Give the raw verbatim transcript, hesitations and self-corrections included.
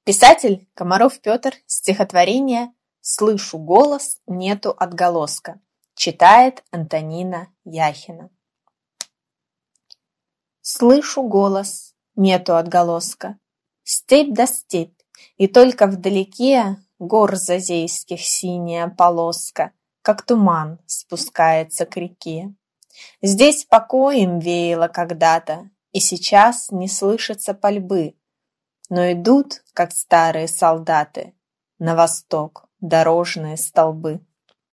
Писатель Комаров Петр, стихотворение «Слышу голос, нету отголоска», читает Антонина Яхина. Слышу голос, нету отголоска, степь да степь, и только вдалеке гор зазейских синяя полоска, как туман, спускается к реке. Здесь покоем веяло когда-то, и сейчас не слышится пальбы, но идут, как старые солдаты, на восток дорожные столбы.